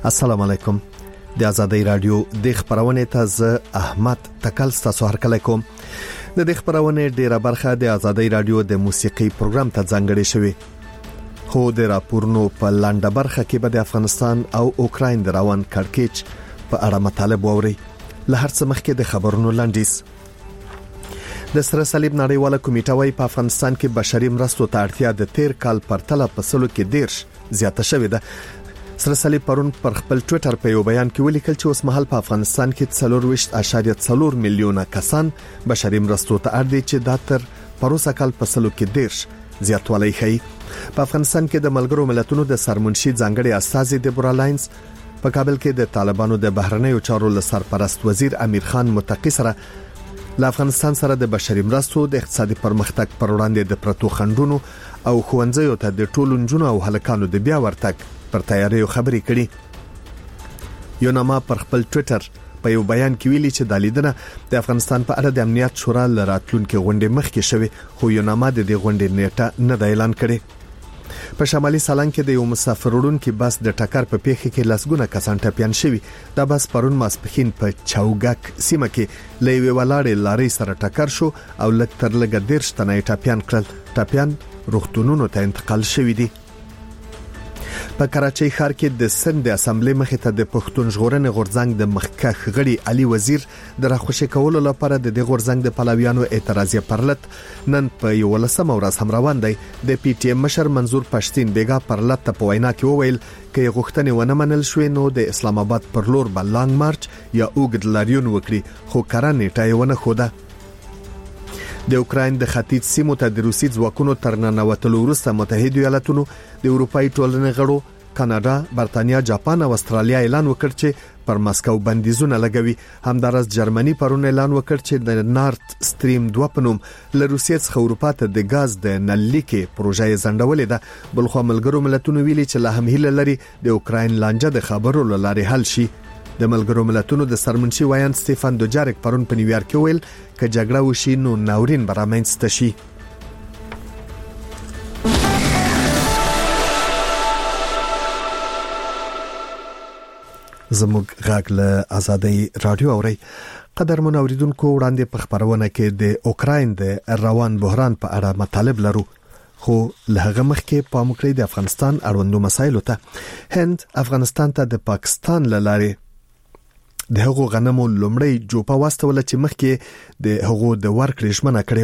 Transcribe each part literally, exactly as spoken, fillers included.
السلام علیکم. د آزادۍ رادیو د خبرونه ته ز احمد تکل تاسو هرکلی کوم. د دې خبرونه ډیره برخه د آزادۍ رادیو د موسیقي پروګرام ته ځانګړې شوی. خو د راپورونو په لاندې برخه کې به د افغانستان او اوکراین د روان کړکېچ په اړه مطالب ووري. له هر څه مخکې د خبرونو لاندیز. د سره صلیب نړیواله کمیټه وايي په افغانستان کې بشري مرستو ته اړتیا د تیر کال پرتله په سلو کې دیرش زیاته شوې ده. سره صلیب پرون پر خپل ټوئیټر په یو بیان کې ولیکل چې اوس مهال په افغانستان کې څلور ویشت اعشاریه څلور میلیونه کسان بشري مرستو ته اړ دي چې د تر پروسه کال په سلو کې دیرش زیاتوالی ښيي. په افغانستان کې د ملګرو ملتونو د سرمنشي ځانګړي استازي دیبورا لاینز په کابل کې د طالبانو د بهرنیو چارو لسرپرست وزیر امیر خان متقی سره له افغانستان سره د بشري مرستو د اقتصادي پرمختګ پر وړاندې د پرتو خندونو او خوندزیو ته د ټولو نجونو او هلکانو د بیا ورتګ پر تیاریو خبرې کړي. یو نامه پر خپل ټوئیټر په یو بیان کې ویلي چې د لیدنه د افغانستان په اړه د امنیت شورا لراتلونکو غونډې مخکې شوی، خو یو نامه د دې غونډې نیټه نه د اعلان کړي. په شمالي سالنګ کې د یو مسافر وړونکي بس د ټکر په پیښه کې لسګونه کسان ټپيان شوي. دا بس پرون ماسپخین په چاوګک سیمه کې لوي ولاړې لارې سره ټکر شو او لږ تر لږه دیرش تنه ټپيان کړل. ټپيان روغتونونو ته انتقال شوي دي. په کراچۍ ښار کې د سند اسمبلی مخې ته د پښتون ژغورنې غورځنګ د مخکښ غړي علي وزیر د راخوشي کولو لپاره د دې غورځنګ د پلویانو اعتراضي پرلط نن په یو لسمه ورځ هم روان دی. د پی ټی ایم مشر منظور پښتين بیګا پرلط ته په وینا کې وویل چې غوښتنې ونه منل شوې نو د اسلام آباد پر لور به لانګ مارچ یا اوږد لاریون وکړي، خو کارن نیټه ونه خوده. د اوکراین د ختیځ سیمو ته د روسي ځواکونو تر ننوتلو وروسته متحده ایالاتونو د اروپאי ټولنې غړو کاناډا، برتانیا، جاپان او استرالیا اعلان وکړ چې پر مسکو بندیزونه لګوي. همدارس جرمني پرون اعلان وکړ چې د نارت ستریم دوه پنوم له روسیې څخه اروپا ته د غاز د نللیکې پروژې زندولې ده. بلخو ملګرو ملتونو ویلي چې لا هم هیله لري د اوکراین لانجه د خبرو لاره حل شي. د ملګرو ملتونو د سرمنشي وایان سټيفن دوجارک پرون په نیویارک کې ویل چې جګړه وشي نو ناورین برامنځته شي. زموږ غاګ له آزادۍ رادیو اوري. قدر منوریدونکو وړاندې په خبرونه کې د اوکراین د روان بحران په اړه مطالب لرو، خو له هغه مخکې په مکرې د افغانستان اړوندو مسایلو ته. هند افغانستان ته د پاکستان لاره د هغو غنمو لومړی جوپه واستوله چې مخکې د هغو د ورکړې ژمنه کړې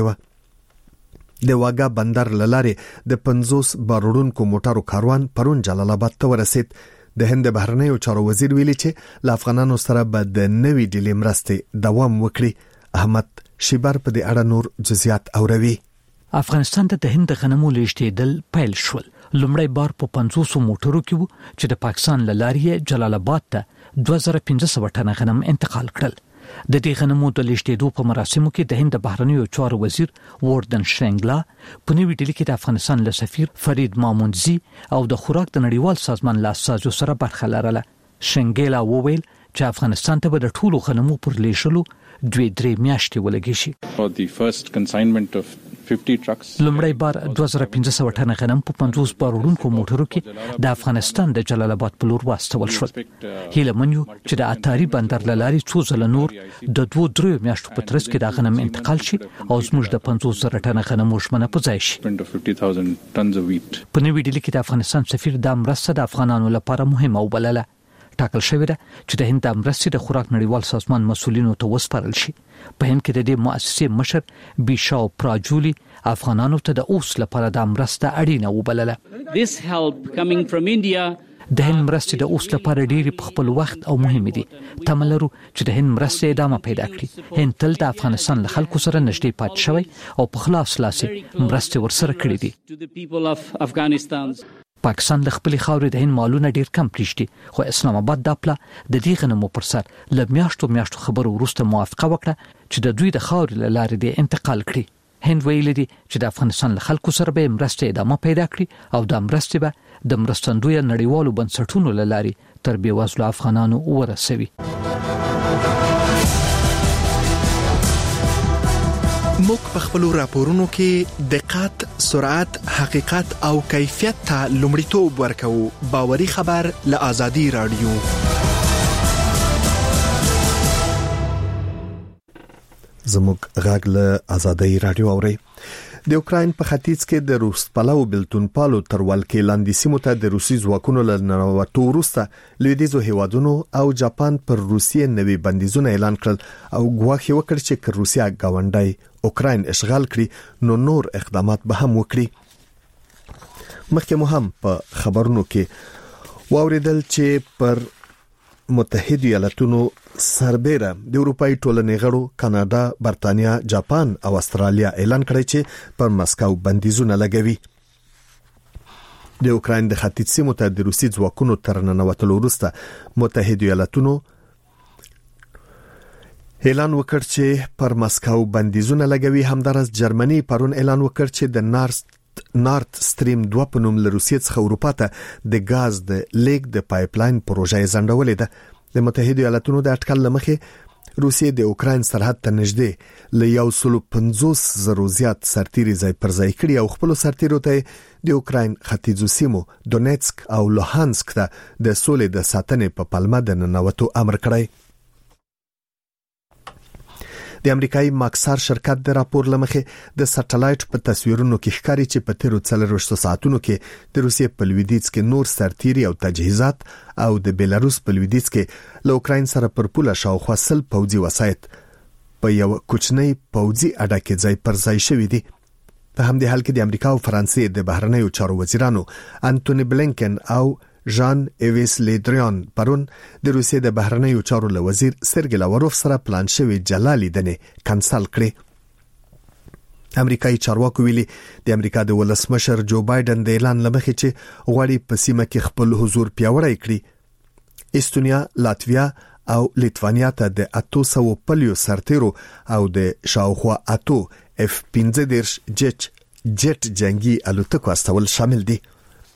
و. د واګا بندر لاره د پنځوس بارودونکو موټرو کاروان پرون جلال آباد ته ورسید. د هند بهرنیو چارو وزیر ویلي چې له افغانانو سره به د نوي ډیلې مرستې دوام وکړي. احمد شیبر په دې اړه نور جزئیات اوروي. افغانستان ته د هند غنمو لیږدېدل پیل شول. لومړی بار په پنځوس موټرو کې وو چې د پاکستان لارې جلال آباد ته دوه زره پنځه سوه ټنه غنم انتقال کړل. د دې غنمو د لیږدېدو په مراسمو کې د هند بهرنیو چارو وزیر وردن شرنګلا په نوي ډیلي کې د افغانستان له سفیر فرید مامونزي او د خوراک د نړیوال سازمان له استازو سره برخه لرله. شرنګلا وویل چې افغانستان ته به د ټولو غنمو پر لیږلو دوه درې میاشتې ولګي شي. For the first consignment of fifty trucks لومړی بار دوه زره پنځه سوه ټنه غنم په پنځوس بارودونکو موټرو کې د افغانستان د جلال آباد په لور واستول شول. هیله منو چې د اتاری بندر لاري څو ځله نور د دوه درې میاشتو په ترڅ کې د غنم انتقال شي او زموږ د پنځوس زره ټنه غنمو ژمنه په ځای شي. په نوي ډیلي کې د افغانستان سفیر د مرسته د افغانانو لپاره مهمه وبلله. ټاکل شوی ده چې د هند د مرستې د خوراک نړیوال سازمان مسؤلینو ته وسپارل شي. په هند کې د دې مؤسسې مشر بیشاو پراجولی افغانانو ته د اوس لپاره د مرسته اړینه وبلله. This help coming from India د هند مرستې د اوس لپاره ډېری په خپل وخت او مهمه دي. تملرو چې د هند مرستې ادامه پیدا کړي. هند تل د افغانستان له خلکو سره نږدې پات شوی او په خلاص لاس مرستې ورسره کړې دي. پاکستان د خپل خاورې د هند مالونه ډیر کم پریږدي، خو اسلام آباد د خپل د دې غنمو پر سر ل میاشتو میاشتو خبرو وروسته موافقه وکړه چې د دوی د خاورې له لارې د انتقال کړي. هند ویلي دي چې د افغانستان له خلکو سره به مرستې ادامه پیدا کړي او د مرستې به د مرستندوی نړیوالو بنسټونو له لارې تر بیوزلو افغانانو ورسوي. موږ په خپل راپورونو کې دقت، سرعت، حقیقت او کیفیت ته لومړیتوب ورکوو. باوري خبر له آزادي رادیو. زموږ غږ له آزادي رادیو اوري. د اوکرين په ختیځ کې د روس پلاو بلتون پالو تر ولکې لاندې سیمو ته د روسي ځواکونو له ننوتو وروسته لویدیځو هیوادونو او جاپان پر روسیې نوي بندیزونه اعلان کړل او ګواښ وکړ چې که روسیا گاونډي اوکرين اشغال کړي نو نور اقدامات به هم وکړي. مخکې مو هم په خبرونو کې واوریدل چې پر متحده ایالاتونو سربېره د اروپאי ټولنې غړو کاناډا، برتانیا، جاپان او استرالیا اعلان کړی چې پر مسکو بندیزونه لګوي. د اوکرين د ختیځ سیمو ته د روسي ځواکونو تر ننوتلو وروسته متحده ایالاتونو اعلان وکړ چې پر مسکو بندیزونه لګوي. همدارس جرمني پرون اعلان وکړ چې د نارت نارت سټریم دوه په نوم له روسیې څخه اروپا ته د غاز د لیک د پایپلاین پروژه ځنډولې ده. د متحده ایالاتونو د اټکل لمخې روسیې د اوکرين سرحد ته نږدې ل یو سل پنځوس زره زیات سرتیري ځای پر ځای کړي او خپل سرتیرو ته د اوکرين ختیځو سیمو دونیتسک او لوهانسک ته د سولې د ساتنې په پلمه د ننوتو امر کړی. د امریکایي ماکسار شرکت د راپور لمخې د سټلایټ په تصویرونو کې ښکاري چې په تیرو څلرویشتو ساعتونو کې د روسیې په لویدیځ کې نور سرتیري او تجهیزات او د بیلاروس په لویدیځ کې له اوکرين سره پر پوله شاوخوا سل پوځي وسایط په یو کوچنی پوځي اډه کې ځای پر ځای شوي دي. په همدې حال کې د امریکا او فرانسې د بهرنیو چارو وزیرانو انټونی بلینکن او ژان ایویس لیدریان پرون د روسیې د بهرنیو چارو له وزیر سرګی لاوروف سره پلان شوی جلالي دنه کانسل کړي. امریکایي چارواکو ویلي د امریکا د ولسمشر جو بایدن د اعلان لمخې چې غواړي په سیمه کې خپل حضور پیاوړی کړي. استونیا، لاتویا او لیتوانیا ته د اته سوه پلیو سرتیرو او د شاوخوا اته اف پنځه دېرش جټ جټ جنگي الوتکو استول شامل دي.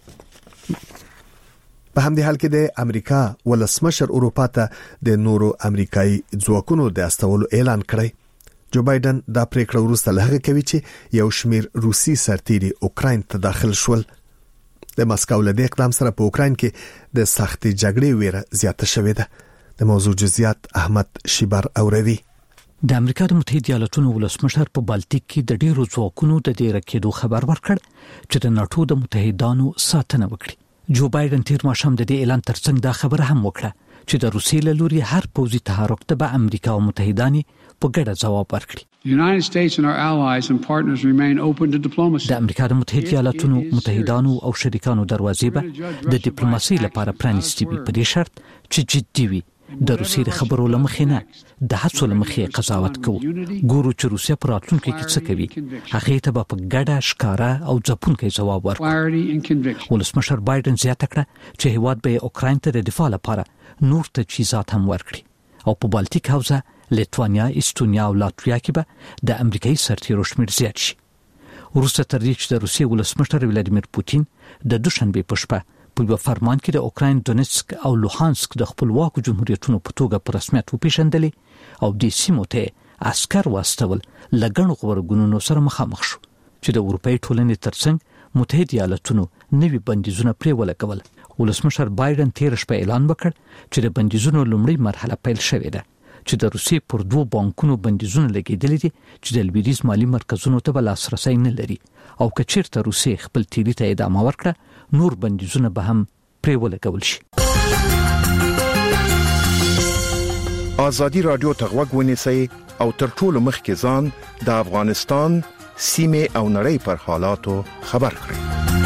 په همدې حال کې د امریکا ولسمشر اروپا ته د نورو امریکایي ځواکونو د استولو اعلان کړی. جو بایدن دا پریکړه وروسته له هغه کوي چې یو شمیر روسي سرتیري اوکرين ته داخل شول. د مسکو له دې اقدام سره په اوکرين کې د سختې جګړې ویره زیاته شوې ده. د موضوع جزئیات احمد شیبر اوروي. د امریکا د متحده ایالاتونو ولسمشر په بالټیک کې د ډیرو ځواکونو د دې رکېدو خبر ورکړ چې د ناتو د متحدانو ساتنه وکړي. جو بایدن تیر ماښام د دې اعلان ترڅنګ دا خبره هم وکړه چې د روسیې له لوري هر پوځي تحرک ته به امریکا او متحداني په ګډه ځواب ورکړي. The United States and our allies and partners remain open to diplomacy. د امریکا د متحده ایالاتونو متحدانو او شریکانو دروازې به د ډیپلوماسۍ لپاره پرانیستې وي په دې شرط چې جدي وي. د روسیې د خبرو لمخې نه د هڅو لمخې قضاوت کوو. ګورو چې روسیا پر راتلونکي کې څه کوي. هغه ته به په ګډه ښکارا او ځپونکي ځواب ورکړي. ولسمشر بایدن زیاته کړه چې هیواد به اوکرين ته د دفاع لپاره نور تجهیزات هم ورکړي او په بالټیک حوزه لیتوانیا، استونیا او لاتویا کې به د امریکایي سرتیرو شمېر زیات شي. وروسته تر دې چې د روسیې ولسمشر ولادیمیر پوتین د دوشنبه په شپه په یو فرمان کې د اوکرين دونیتسک او لوهانسک د خپلواکو جمهوریتونو په توګه په رسمیت وپیژندلې او د سیمو ته عسكر واستول لګڼو غبرګونونو سره مخامخ شو چې د اروپאי ټولنې ترڅنګ متحده ایالاتونو نوي بندیزونه پرې ولګول. ولسمشر بایدن تیر شپه اعلان وکړ چې د بندیزونو لومړی مرحله پیل شوې ده چې د روسیې پر دوه بانکونو بندیزونه لګیدلې دي چې د لویدیځ مالی مرکزونو ته لاسرسي نه لري او کچیرته روسیې خپل تیری ته ادامه ورکړه نور بندیزونه به هم پرې ولګول شي. آزادي رادیو ته غوږ ونیسئ او تر ټولو مخکې ځان د افغانستان سیمه او نړۍ پر حالاتو خبر کړئ.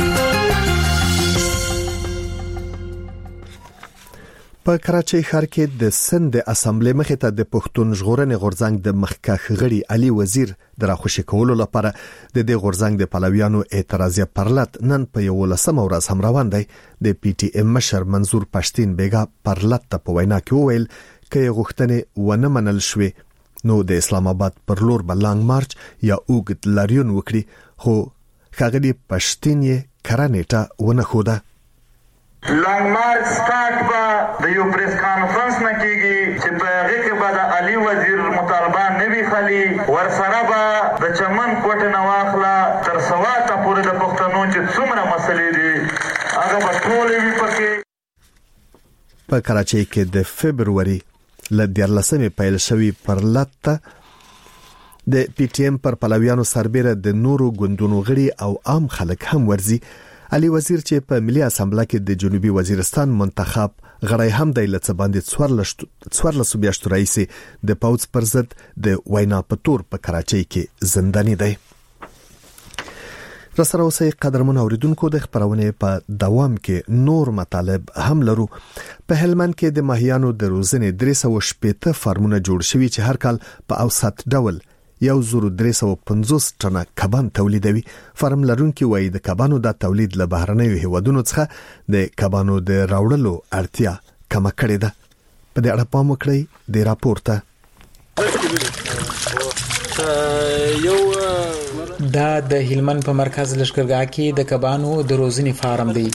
په کراچۍ ښار کې د سند د اسمبلی مخې ته د پښتون ژغورنې غورځنګ د مخکښ غړي علي وزیر د راخوشي کولو لپاره د دې غورځنګ د پلویانو اعتراضیه پرلط نن په یولسمه ورځ هم روان دی. د پی ټی ایم مشر منظور پښتين بیګا پرلط ته په وینا کې وویل چې غوښتنې ونه منل شوې نو د اسلام آباد پر لور بلنګ مارچ یا اوږد لاریون وکړي، خو ښاغلي پښتين یې کرانېټه ونه خوده. لانګ مارچ سٹارټ به د یو پریس کانفرنس نه کیږي چې په هغه کې به د علي وزیر مطالبه نه وی خلی ورسره به د چمن کوټه نه واخلا تر سواته پورې د پښتنو چې څومره مسلې دي هغه به ټولې وی پکې. په کراچۍ کې د فبرवरी ل دیارلسمې پیل شوی پر لته د پی ټی ایم پر پلویانو سربېره د نورو ګوندونو غړي او عام خلک هم ورزي. علي وزیر چې په ملي اسامبله کې د جنوبي وزیرستان منتخب غړی هم د لڅ باندې څوارلس میاشتو رئیس د پوز پر ضد د وینا په تور په کراچۍ کې زنداني دی. رسره اوسئ قدرمن اوریدونکو، د خبرونه په دوام کې نور مطالب هم لرو. په هلمند کې د ماهیانو د روزنې درې سوه شپېته فارمونه جوړ شوي چې هر کال په اوسط ډول یو زر درې سوه پنځوس ټنه کبان تولیدوي. فارم لرونکي وایي د کبانو د تولید له بهرنیو هیوادونو څخه د کبانو د راوړلو اړتیا کمه کړې ده. په دې اړه پام وکړئ د راپور ته. دا د هلمند په مرکز لشکرګاه کې د کبانو د روزنې فارم دی.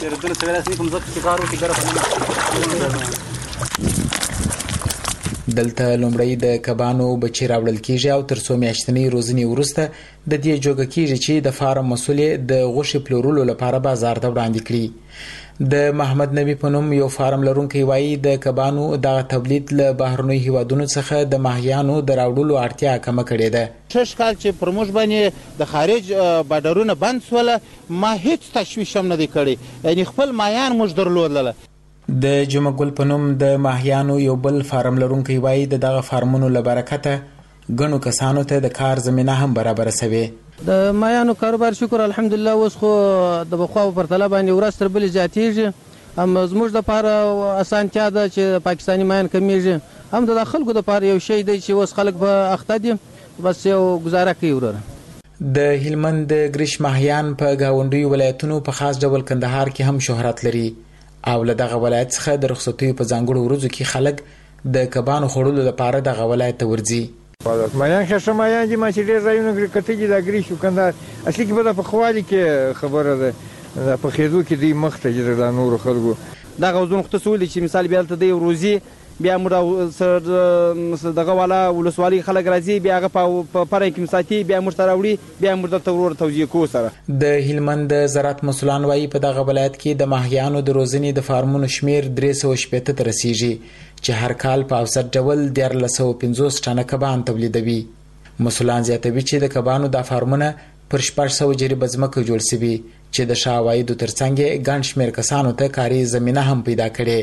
دلته لومړی د کبانو بچی راوړل کیږي او تر څو میاشتنی روزنې وروسته د دې جوګه کیږي چې د فارم مسولې د غوښې پلورلو لپاره بازار ته وړاندې کړي. د محمد نبی په نوم یو فارم لرونکی وایي د کبانو د تولید له بهرنیو هیوادونو څخه د ماهیانو د راوړلو اړتیا کمه کړې ده. شش کال چې پرموش باندې د خارج بارډرونه بند سول، ما هیڅ تشویش هم نه دی کړی، یعنی خپل ماهیان موږ درلودل. د جمعه ګل په نوم د ماهیانو یو بل فارم لرونکی وایي د دغه فارمونو له برکته ګڼو کسانو ته د کار زمینه هم برابره شوې. د ماهیانو کاروبار شکر الحمدلله اوس خو د بخوا په پرتله باندې ورځ تر بلې زیاتېږي. هم زموږ دپاره اسانتیا ده چې پاکستاني ماهیان کمیږي، هم د خلکو دپاره یو شی دی چې اوس خلک په اخته دي، بس یو گزاره کوي وروره. د هلمند د ګریش ماهیان په ګاونډیو ولایتونو په خاص ډول کندهار کې هم شهرت لري او له دغه ولایت څخه د رخصتیو په ځانګړو ورځو کې خلک د کبانو خوړلو لپاره دغه ولایت ته ورځي. مایان ښه مایان دي، ما چې ډېر ځایونه کتلي د ګریش او کندهار اصلي کې به د پخوالي کې خبره ده، د پخېدو کې دوی مخ ته دي د نورو خلکو. دغه وزن خو ته سولې چې مثال بیا هلته دی روزي، بیا موږ دغه والا ولسوالۍ خلک راځي، بیا هغه په پرې کې مساتي، بیا موږ ته راوړي، بیا موږ درته ورور توجیه کوو سره. د هلمند د زراعت مسؤلان وایي په دغه ولایت کې د ماهیانو د روزنې د فارمونو شمیر درې سوه شپېته ته رسیږي چې هر کال په اوسط ډول دیارلس سوه پنځوس ټنه کبان تولیدوي. مسؤلان زیاتوي چې د کبانو د فارمونه پر شپږ سوه جریبه ځمکه جوړ شوي چې د ښه عوایدو ترڅنګ یې ګڼ شمېر کسانو ته کاري زمینه هم پیدا کړې.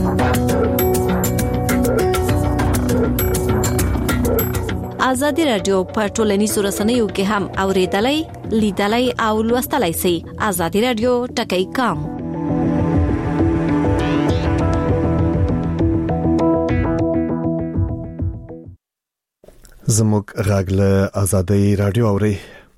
ازادي رادیو په ټولنیزو رسنیو کې هم اوریدلای، لیدلای او لوستلای شئ. ازادي رادیو ټکی کام. زموږ غاګله ازادي رادیو اوري.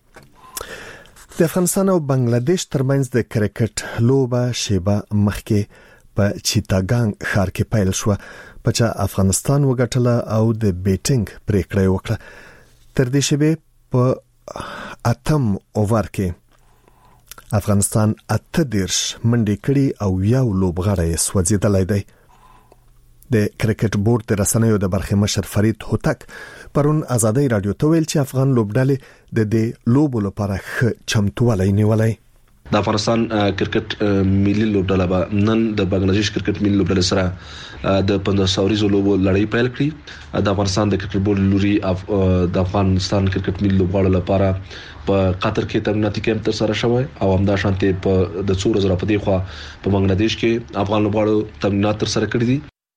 د افغانستان او بنگلاديش ترمنځ د کرکټ لوبه شیبه مخکې په چیتاګانګ ښار کې پیل شو، په چا افغانستان وګټله او د بیټینګ پریکړه وکړه. تر دې شیبه په اتم اوور کې افغانستان اته دیرش منډې کړي او یو لوبغاړی سوځېدلی دی. د کرکټ بورډ د رسنیو د برخې مشر فرید هوتک پرون ازادي رادیو ته ویل چې افغان لوبډلې د دې لوبو لپاره ښه چمتووالی نیولی. د افغانستان کرکټ ملي لوبډله به نن د بنگلاديش کرکټ ملي لوبډلې سره د پنځه سوریزو لوبو لړۍ پیل کړي. د افغانستان د کرکټ بورډ لوري د افغانستان کرکټ ملي لوبغاړو لپاره په قطر کې تمریناتي کیمپ تر سره شوی او همدا شانتي په د څو ورځې په دی خو په بنگلاديش کې افغان لوبغاړو تمرینات تر سره کړي دي.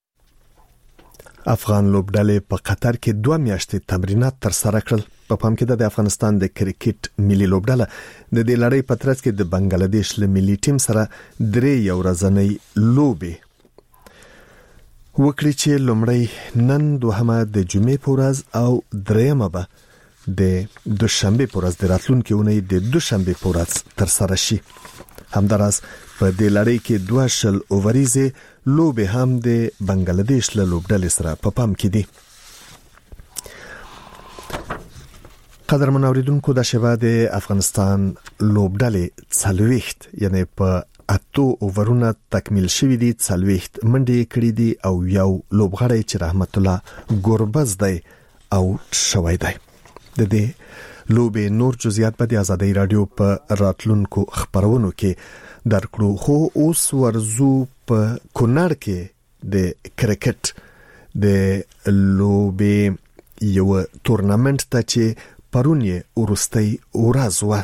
افغان لوبډلې په قطر کې دوه میاشتې تمرینات تر سره کړل. په پام کې د افغانستان د کرکټ ملي لوبډله د دې لړۍ په ترڅ کې د بنگلاديش له ملي ټیم سره درې یو ورځنۍ لوبې وکړي چې لومړی نن، دوهمه د جمعې په ورځ او دریمه به د دوشنبه په ورځ د راتلونکي اونۍ د دوشنبه په ورځ تر سره شي. همداراز په دې لړۍ کې دوه شل اووریزې لوبې هم د بنگلاديش له لوبډلې سره په پام کې دي. قدرمن اوریدونکو، د شیبه د افغانستان لوبډلې څلوېښت یعنی په اتو اوورونه تکمیل شوی دي، څلويخت منډې کړې دي او یو لوبغاړی چې رحمت الله ګوربز دی او شوی دی. د دې لوبې نور جزئیات په آزادۍ رادیو په راتلونکو خبرونو کې درکړو. خو اوس ورزو په کونړ کې د کرکټ د لوبې یو تورنمنت ته چې پرون یې ورستۍ ورځ وه.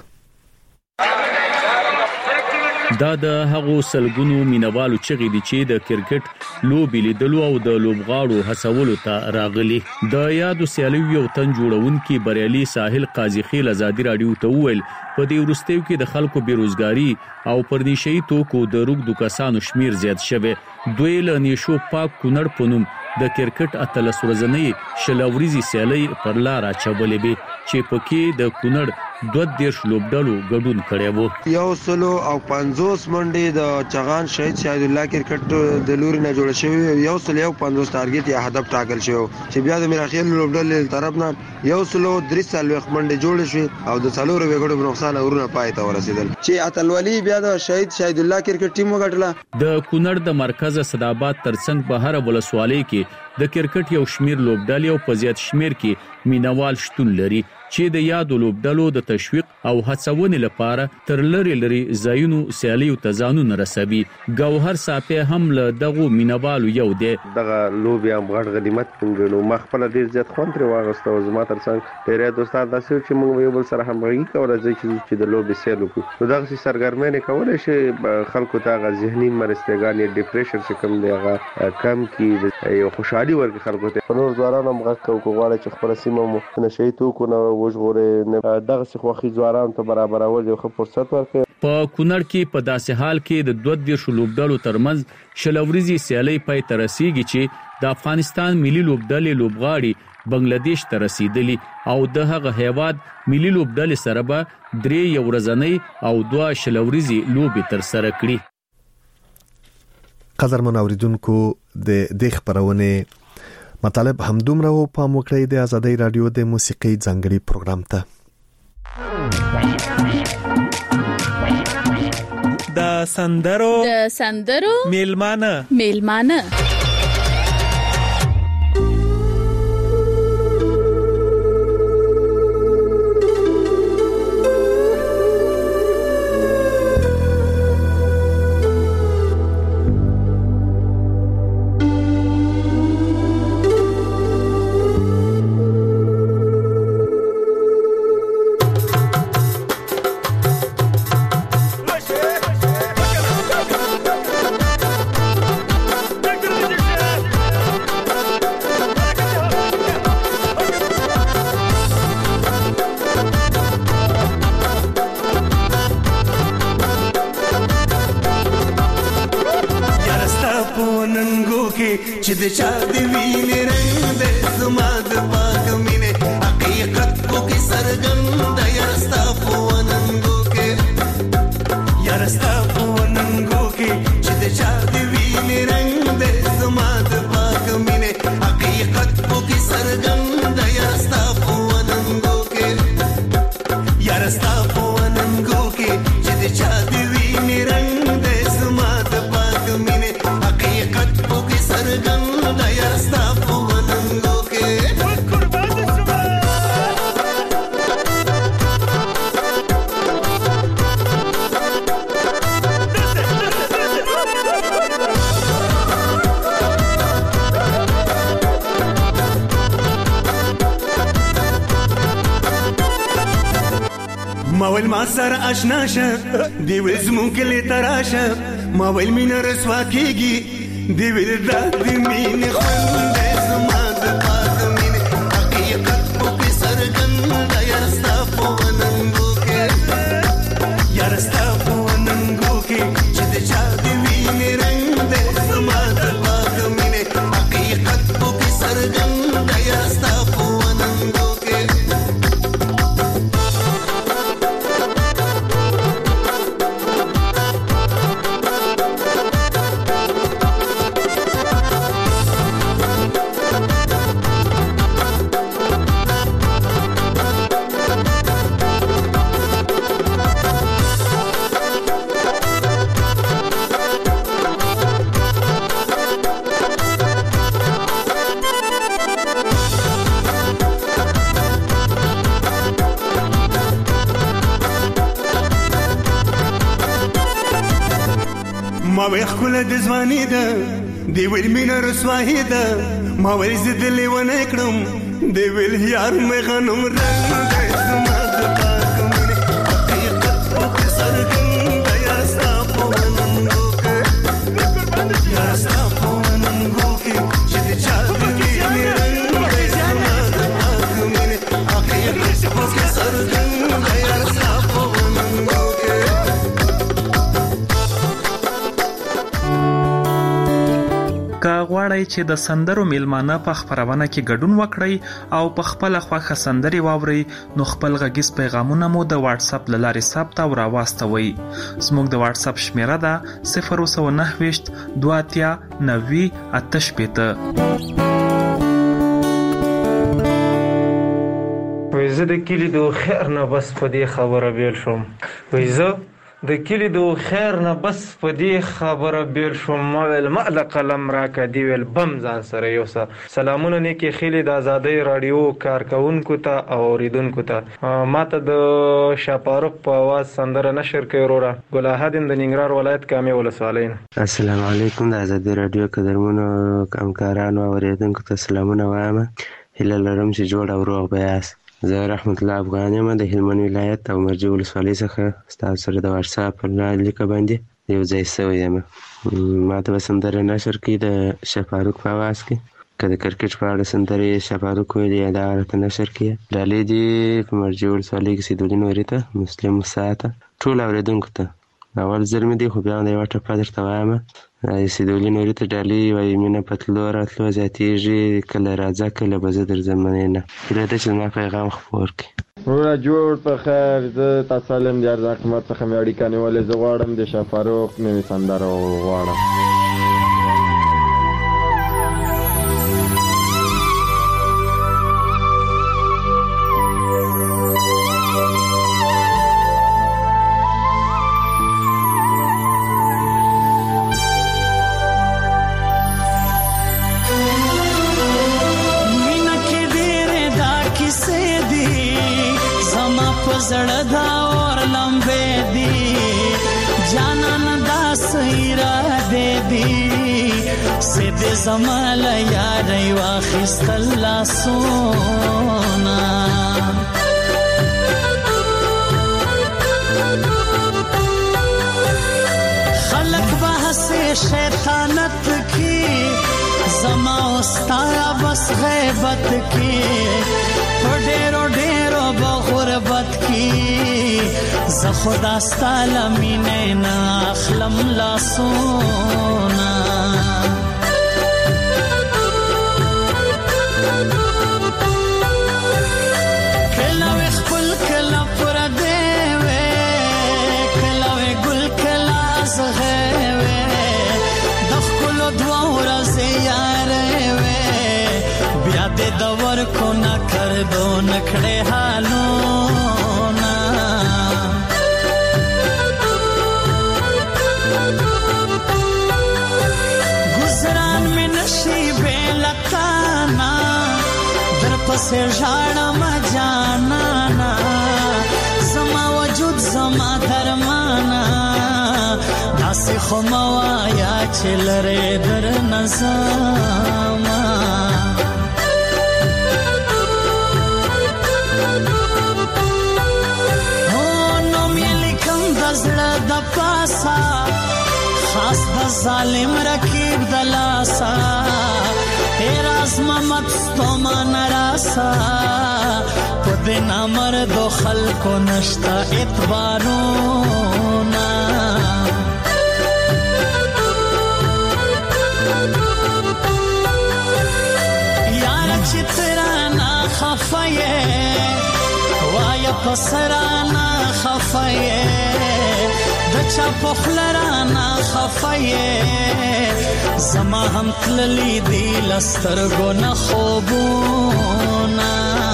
دا د هغو سلګونو مینوالو چغې دي چې د کرکټ لوبې لیدلو او د لوبغاړو هڅولو ته راغلي. د یادو سیالیو یو تن جوړونکي بریالي ساحل قاضي خیل آزادي رادیو ته وویل په دې وروستیو کې د خلکو بیروزګاری او پردیشي توکو د روږدو کسانو شمیر زیات شوی. دوی له نشو پاک کونړ په نوم د کرکټ اتلس ورځنۍ شلوريزي سیالي پر لار اچولې به چې پکې د کونړ دوه دیرش لوبډالو ګډون کړي وو. یو سلو او پنځوس منډي د چغان شهید شهید الله کرکټ د لوري نه جوړ شوی، یو سلو یو پنځوس ټارګټ یا هدف ټاکل شوی چې بیا د میراخیل لوبډل طرف نه یو سلو درې سلو منډي جوړ شوی او د څلورو وګړو نقصان اورونه پای ته ورسیدل چې اتلولي بیا د شهید شهید الله کرکټ ټیم وګټله. د کونړ د مرکز صداباد ترڅنګ بهر ولسوالۍ کې د کرکټ یو شمیر لوبډالې او په زیات شمیر کې مینوال شتون لري چې د یادو لوبډالو د تشویق او هڅونې لپاره تر لری لری ځایونو سیالیو ته ځانونه رسوي. ګوهر صافی هم له دغه مینوالو یو دی. دغه لوبي هم غړ غنیمت څنګه مخبل ډیر زیات خوند لري واغسته او زما ترڅنګ ډیر دوستان داسې چې موږ یو بل سره همغږي کولای چې د لوبي سیل وکړو. نو دغه سرګرمۍ کولای شي خلکو ته غ ذهني مرستګانی ډیپریشن چې کوم دی هغه کم کی یو خوشحالي ورکړي خلکو ته. نور ځوانان هم غږ کوي چې خپل سیمه مو نشي توکو نه وژغوري دغه خوخي ځوانان ته برابر اول یو فرصت ورکړي. په کونړ کې په داسې حال کې د دوه دیرش لوبډالو ترمنځ شلوريزي سیالي پای ته رسیږي چې د افغانستان ملي لوبډلې لوبغاړي بنگلاديش ته رسیدلی او د هغه هیواد ملي لوبډلې سره به درې یو ورځنۍ او دوه شلوريزي لوبې تر سره کړي. قدرمن اوریدونکو د دې خبرونه مطالب همدومره او پام وکړئ د آزادۍ رادیو د موسیقي ځانګړي پروګرام ته. د سندرو د سندرو میلمانه میلمانه چې د چا دی وینې رنگ د زما د پاک مینې حقیقت کو کې سرګند یارستا پوننګو کې یارستا پوننګو کې چې د چا دی وینې رنگ د زما د پاک مینې حقیقت کو کې سرګند یارستا پوننګو کې یارستا پوننګو کې چې د چا دی وینې رنگ د زما د پاک مینې حقیقت کو کې سرګند یارستا پوننګو کې ما ویل ما سره آشنا شه دی ویل زمون کلی تراشه ما ویل مینه رسوا کیږي دی ویل دا دی مینه خوند زما د پاک مینه حقیقت په سرګند یارستا پوننګو کې یارستا پوننګو کې چې د چا دی وینې رنگ د زما د پاک مینه حقیقت په سرګند یارستا پوننګو کې ما وې خپل د ځواني ده دی ویل مینه رسوایی ده ما وې زه د لیونی کړم دی ویل یار مې غنم رنګ دی زما د پاک مینې حقیقت پکې څرګند دی یار ستا په وننګو کې یار ستا په وننګو کې چې د چا د مینې رنګ دی زما د پاک مینې حقیقت پکې څرګند دی یار ستا په وننګو کې. که غواړئ چې د سندرو میلمانه په خپرونه کې ګډون وکړئ او په خپل خوښه سندري واورئ نو خپل غږیز پیغامونه مو د واتس اپ له لارې ثبت او راواستوئ. زموږ د واتس اپ شمیره ده صفر سوه نهه ویشت دوه اتیا نوي اته شپېته. وای زه د کلي د خیر نه بس په دې خبره بیل شوم وای زه د کلی د خیر نه بس په دې خبره بیل شوم ما ویل ما له قلم راکه دی ویل بم ځان سره یوسه. سلامونه نیکې خیلې د آزادۍ راډیو کارکونکو ته او اوریدونکو ته. ما ته د شاپاروق په आवाज سندره نشر کوي وروره ګل احد د ننګرهار ولایت کامې ولسوالۍ. السلام علیکم د آزادۍ راډیو قدرمنو همکارانو او اوریدونکو ته سلامونه وایم. هیله لرم چې جوړ او روغ به یاست. زه رحمت الله افغان یم د هلمند ولایت او مرجې ولسوالۍ څخه ستاسو سره د واتس اپ په لیکه باندې یو ځای شوی یم. ما ته به سندره نشر کړي د شفاروق په اواز کې که د کرکټ په اړه سندرې شفاروق ویلي یا دا راته نشر کړي. ډالۍ دي په مرجې ولسوالۍ کې سیدولي نوري ته مسلم موسی ته ټول اوریدونکو ته. اول ځل مې دی خو بیا د یوه ټپه درته وایم سیدولي نوري ته ډالۍ وایي مینه په تلو راتلو زیاتېږي کله راځه کله به زه در ځم مننه. هیله ده چې زما پیغام خپور کړي. وروره جوړ په خیر. زه تا سالم د ارزان قیمت څخه مې اړیکه نیولې. زه غواړم د شاپاروق نوې سندره وغواړم. زړه دا اور لمبه دی جانان دا سیرا دے دی سید زمال یار واخست الله سونا خلق بحث شیطانت کی زما استارا بس غیبت کی ډېرو ډېرو بغربت کی ز خدا ستاله مینه نه اخلم لاسونه کله خپل کله پر دی وې کله ګل کله زغه وې د خپل دوه ورځې یار وې بیا دې دور کو نه کر دو نکړې حالونه گزاران مې نشي بلتانا در پسې ژړم جانانا زما وجود زما درمانا داسې خو موایا چې لرې در نظام زړه د پاسا خاص د ظالم رکیب د لاسا راز محمد ستومان راسا په دې نامر دو خلکو نشتا اعتبارونا یار چې ترانا خفایه وایا پسرانا خفایه د چا په خلرانا خفایه زما هم تللی دی لسترګو نه خوبونه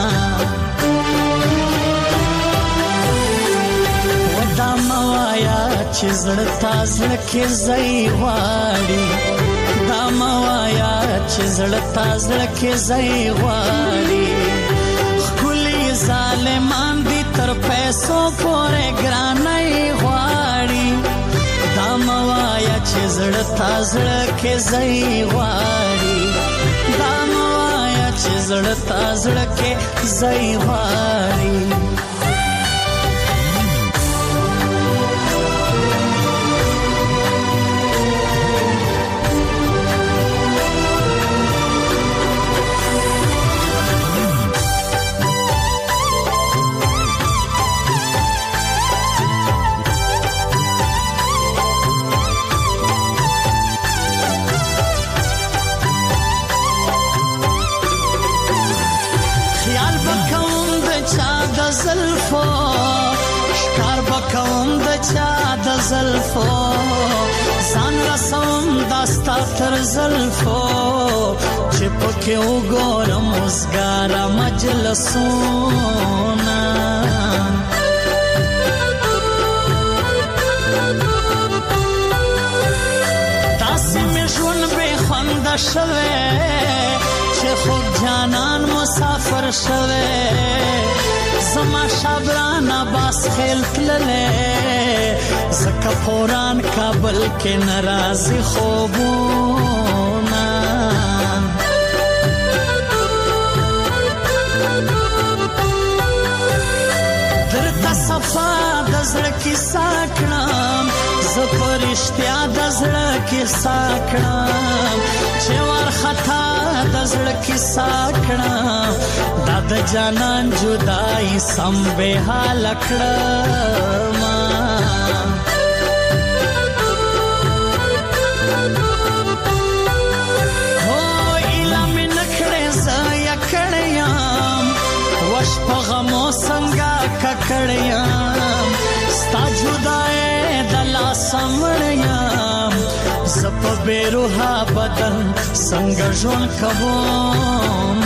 ودا موایا چې زړه تازه کې ځای واړي دا موایا چې زړه تازه کې ځای واړي خولي ظالمان دي تر پیسو پورې ګرانای غواړي دا موایا چې زړه تازړه کې ځای غواړي دا موایا چې زړه تازړه کې ځای غواړي زلفو ځان رسوم داستا تر زلفو چې پکې وګورم وزګاره مجلسونه داسې مې ژوند بې خونده شوی چې خوب جانان مسافر شوی زما شبران عباس خیل تللے زکا پوران کابل کے نرازی خوبونا درتا صفا دزرکی ساکنام زپرشتیا دزرکی ساکنام چوار خطا دزرکی ساکنام داد جانان جدائی سم بے حال کړما هو اله من کړه زیا کړیام وش په غمو څنګه ککړیام ستا جدائی دلا سمړیام زپ بیروها بدن څنګه ژوند کوم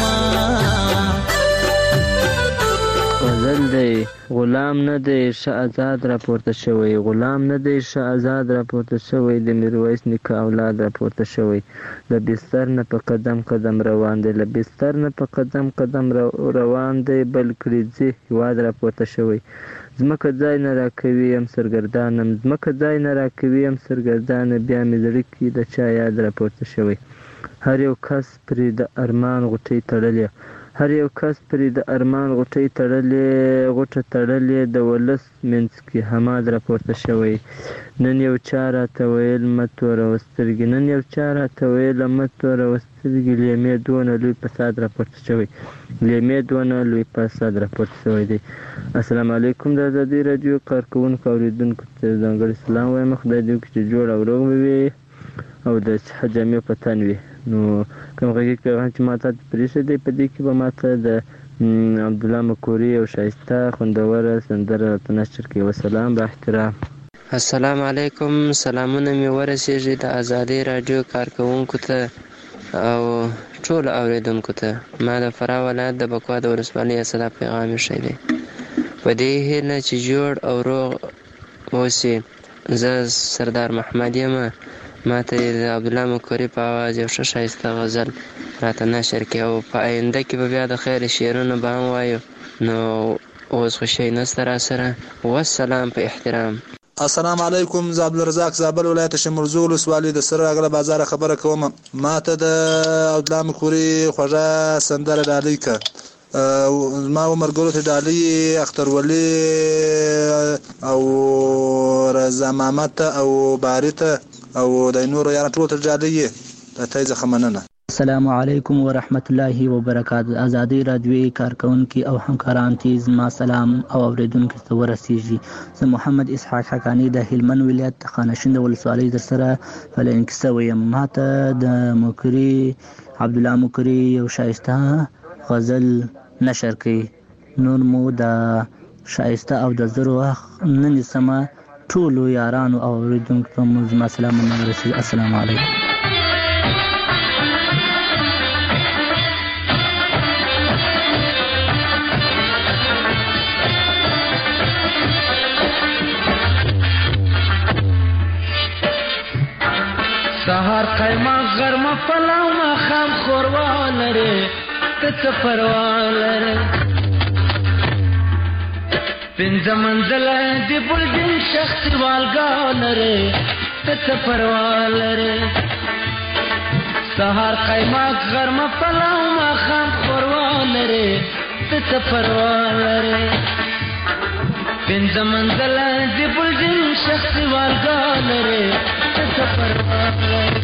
غزل دی غلام نه دی شه آزاد راپورته شوی غلام نه دی شه آزاد راپورته شوی د میرویس نیکه اولاد راپورته شوی د بستر نه په قدم قدم روان دی له بستر نه په قدم قدم روان دی بل کړي ځي هیواد راپورته شوی ځمکه ځای نه راکوي یم سرګردانم ځمکه ځای نه راکوي یم سرګردانه بیا مې زړه کې د چا یاد راپورته شوی هر یو کس پرې د ارمان غوټۍ تړلې هر یو کس پرې د ارمان غوټۍ تړلې غوټه تړلې د ولس منځ کې حماد راپورته شوی نن یو چا راته ویل مه توروه سترګې نن یو چا راته ویل مه توروه سترګې لیمې دونه لوی فساد راپورته شوی لیمې دونه لوی فساد راپورته شوی دی السلام علیکم د ازادي راډیو کارکوونکو اورېدونکو ته ځانګړی سلام وایم خدای دې وکړي چې جوړ او روغ وي او د صحت جامې په تن وي نو کوم غږیز پیغام چې ماته پرېښی دی په دې کې به ماته د عبدالله مکوري او ښایسته خوندوره سندره راته نشر کړي وسلام با احترام السلام علیکم سلامونه مې ورسېږي د ازادي راډیو کارکوونکو ته او ټولو اورېدونکو ته ما د فراه ولایت د بکوا د ولسوالۍ صدا پیغام ایښی دی په دې هیله چې جوړ او روغ اوسې زه سردار محمد یم ما ته د عبدالله مکوري په اواز یو ښه ښایسته غزل راته نشر کړي او په آینده کې به بیا د خیر شعرونه به هم وایو نو اوس خو شی نسته راسره والسلام په احترام السلام علیکم زه عبدالرزاق زابل ولایت شمرزو ولسوالۍ د سره اغله بازار خبره کوم ما ته د عبدالله مکوري خوږه سندره ډالۍ که ما عمرګلو ته ډالۍ اخترولي او رضا محمد ته او باري ته او د نورو یاره ټول ته ډالۍ د ته څخه مننه السلام علیکم ورحمت الله وبرکاته ازادي راډیو کارکونکو او همکاران ته زما سلام او اوریدونکو ته ورسیږي زه محمد اسحاق حقانی د هلمند ولایت خانشین د ولسوالۍ در سره فلین کیسه ویم ماته د مکری عبد الله مکری یو شایسته غزل نشر کړي نور مو د شایسته او د زرو نن سما ټولو یارانو او اوریدونکو ته زما سلام ورسیږي السلام علیکم سهار قیمه غرمه پلاو ما خام خوروا لري ته څه پروا لري پنځه منزله دی بلډینګ شخصي والګا لري ته څه پروا لرې سهار قیماق غرمه پلاو ماښام ښوروا لرې ته څه پروا لرې پنځه منزله د بلډینګ شخصي والګاه لرې ته څه پروا لرې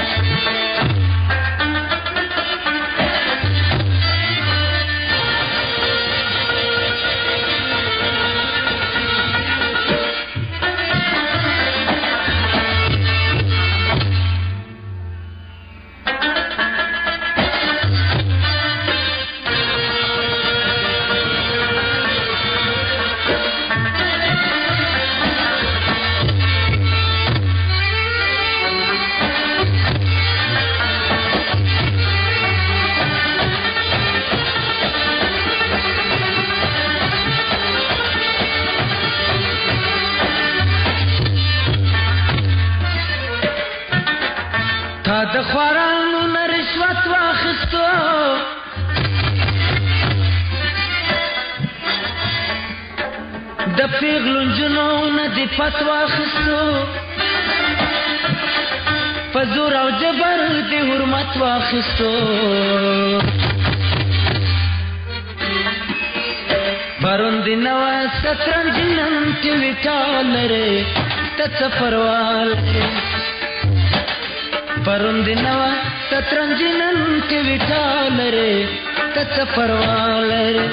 د خوارانو نه رشوت واخیستو د پیغلو نجونو نه دې پت واخیستو په زور او جبر دې حرمت واخیستو پرون دې نوه سترنج نن ټیویټا لرې ته څه پروا لرې پرون دی نوا سترنجی نن ټیویټا لرې ته څه پروا لرې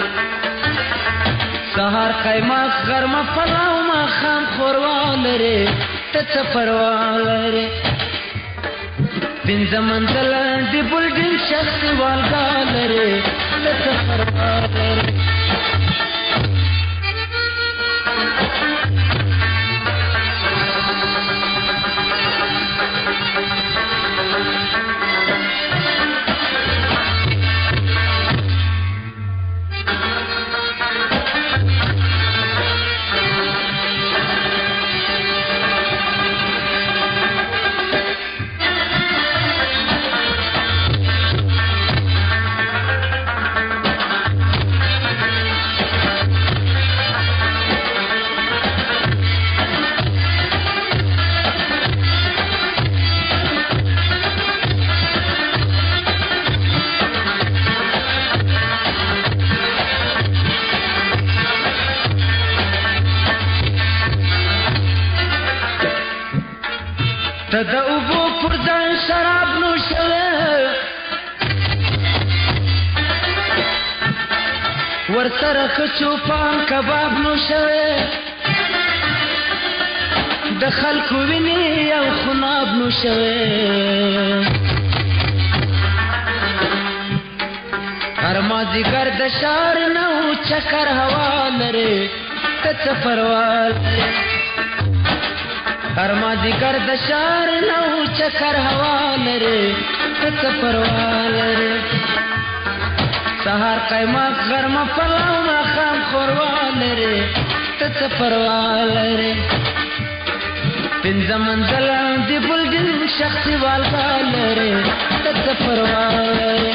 سهار قیماق غرمه پلاو ماښام ښوروا لرې ته څه پروا لرې پنځه منزله د بلډینګ شخصي والګاه لرې ته څه پروا لرې ته د اوبو پر ځای شراب نوشوې ورسره ښه چوپان کباب نوشوې د خلکو وینې او خناب نوشوې هر مازدیګر د ښار نه و چکر هوا لرې ته څه پروا لرې هر مازدیګر د ښار نه و چکر هوا لرې ته څه پروا لرې سهار قیماق غرمه پلاو ماښام ښوروا لرې ته څه پروا لرې پنځه منزله د بلډینګ شخصي والګاه لرې ته څه پروا لرې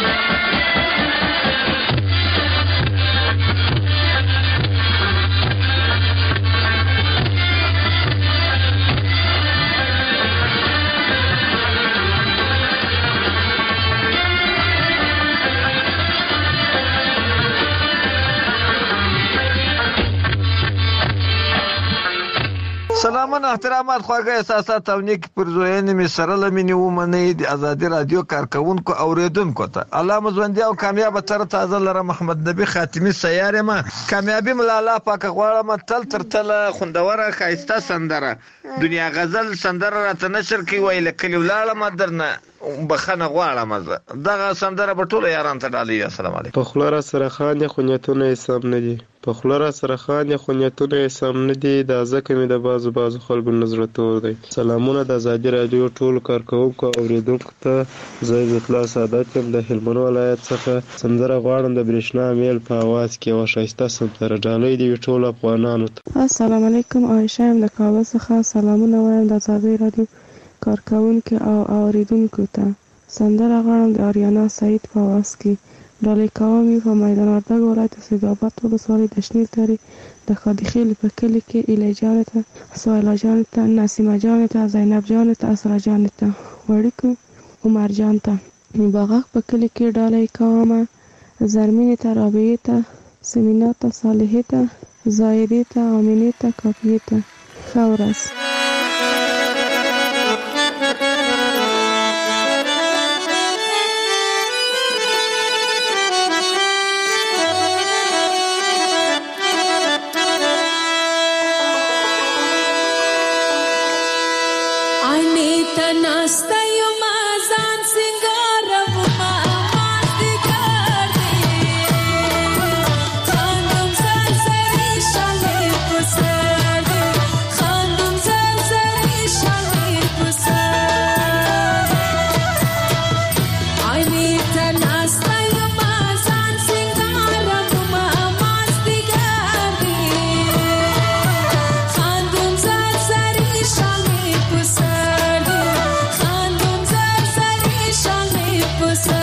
سلامونه احترامات خواږه احساسات او نیک پرزوینې مې سره لمنې ومنئ د ازادي رادیو کارکونکو اوریدونکو ته الله مو ژوندي او کامیاب تر تازه لره محمد نبی خاتمی سیاره ما کامیابی ملاله پاک غواړم تل تر تل خوندوره خایسته سندره دنیا غزل سندره راته نشر کی ویل کلی ولاړه مدرنه بخنه غواړم دغه سندره په ټولو یاران ته ډالۍ السلام علیکم په خلره سره خان خو نیتونه سم نه دي په خلره سره خان خو نیتونه سم نه دي دا ځکه مې د بازو بازو خلکو نظر تور دی سلامونه د ازادي رادیو ټول کارکونکو اوریدونکو ته زه اطلاع سعادت یم د هلمند ولایت څخه سندره غواړم د برېښنا میل په आवाज کې او شایسته سندره ډالۍ دی ټول افغانانو ته السلام علیکم عائشه یم د کابل څخه سلامونه وایم د ازادي رادیو کارکونکو او اوریدونکو ته سندره غواړم د آریانا سعید په आवाज کې ډالۍ کومې په میدان وردګ ولایت سیدآباد ولسوالۍ د شنیل درې د خادخیل په کلي کې ایله جانې ته، سویلا جانې ته، نسیمه جانې ته، زینب جانې ته، اسرا جانې ته، وړیکو عمر جان ته، باغک په کلي کې ډالۍ کومه، زرمینې ته، رابعې ته، سمینا ته، صالحې ته، زاهدې ته، امینې ته، کافیې ته. ښه ورځ. Pusa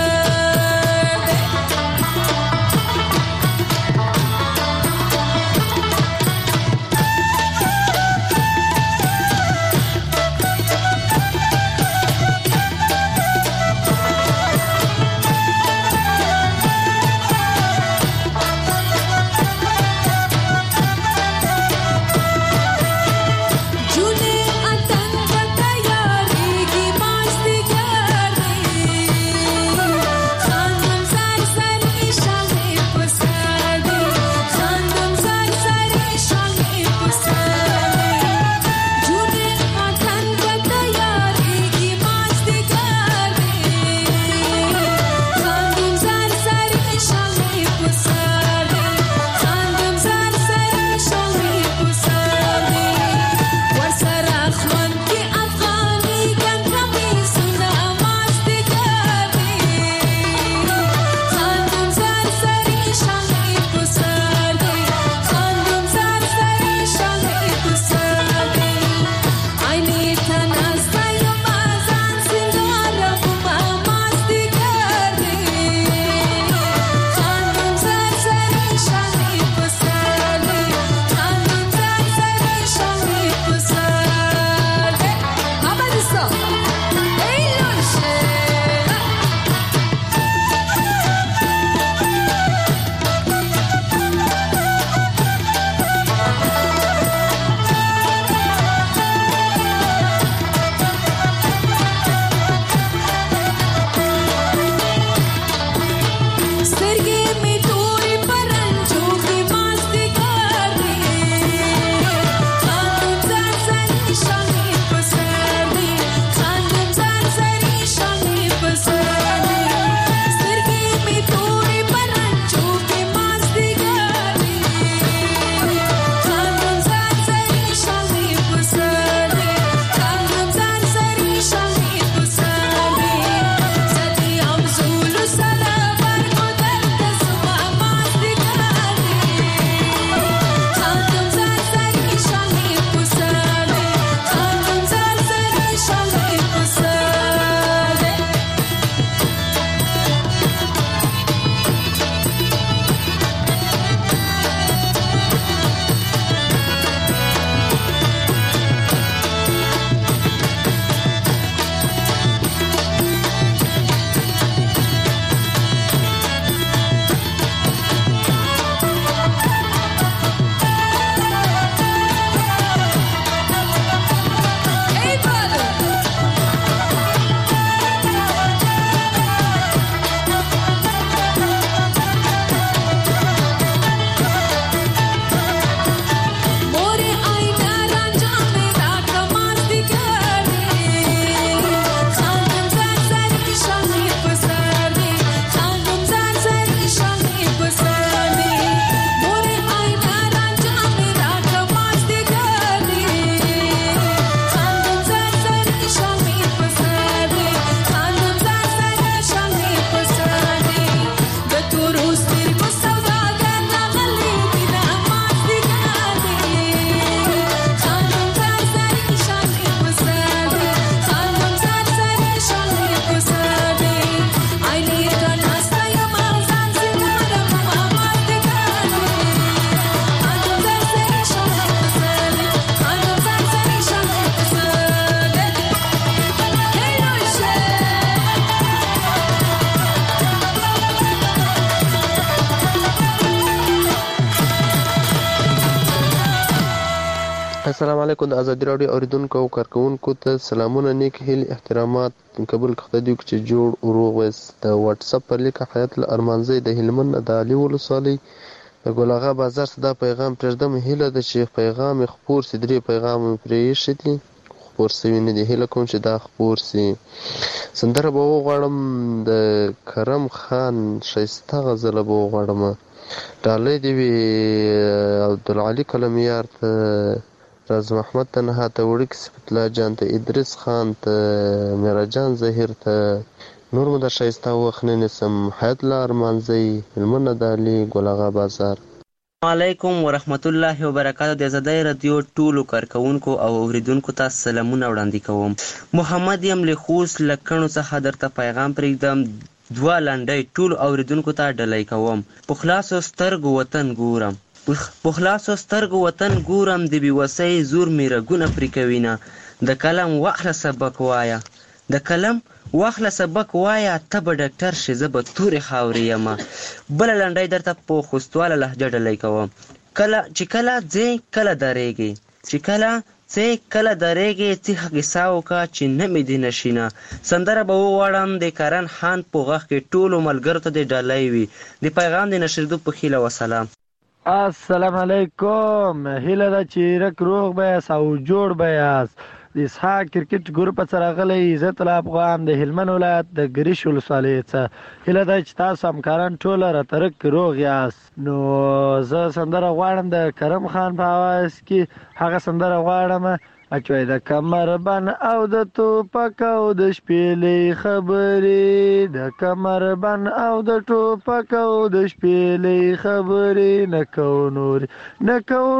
السلام علیکم. د ازادي راډیو اوریدونکو او کارکونکو ته سلامونه، نیک هیلې، احترامات قبول کړه دي چې جوړ وروغ وس د واتس اپ پر لیک حیات الارمانزي د هلمند د علي ولسوالۍ د ګلاغا بازار صدا پیغام پرځدم هیله د چې پیغام خپور سي درې پیغام پرې شتي خپور سوي نه دي. هیله کوم چې دا خپور سي. سندره به وغواړم د کرم خان شایسته غزل به وغواړم. ډالۍ دی وی عبدالعلي کلمیار ته، راز محمد ته، نها ته، وړک صفت الله جان ته، ادریس خان ته، میرا جان ظهیر ته، نور مو د شایسته وخت نه نسم. حیات الله ارمانزی هلمند د علي ګلاغا بازار. علیکم ورحمت الله وبرکاتو. د ازادۍ رادیو ټولو کارکونکو او اوریدونکو ته سلامونه وړاندې کوم. محمد یم له خوست لکڼو څخه درته پیغام پرېږدم. دوه لنډۍ ټولو اوریدونکو ته ډالۍ کوم. په خلاصو سترګو وطن ګورم، په خلاصو سترګو وطن ګورم، د بېوسۍ زور مې رګونه پرې کوینه. د قلم واخله سبق وایه، د قلم واخله سبق وایه، ته به ډاکټر شې زه به تورې خاورې یمه. بله لنډۍ درته په خوستواله لهجه ډالۍ کوم. کله چې کله ځې کله درېږې، چې کله ځې کله درېږې، څه قصه وکړه چې نه مې دې نشینه. سندره به وغواړم د کرن خان په غږ کې. ټولو ملګرو ته د ډالۍ وي. د پیغام د نشریدو په هیله وسلام. السلام علیکم. هیله ده چې رک روغ به یاست او جوړ به یاست. د اسحاق کرکټ ګروپ څخه راغلی عزت الله افغان د هلمند ولایت د ګریش ولسوالۍ څخه. هیله ده چې تاسو همکاران ټوله راته رک روغ یاست. نو زه سندره غواړم د کرم خان په اواز کې. هغه سندره غواړم اچوي د کمر بن او د ټوپک او د شپېلې خبرې، د کمر بن او د ټوپک او د شپېلې خبرې، نه کوو نورې نه کوو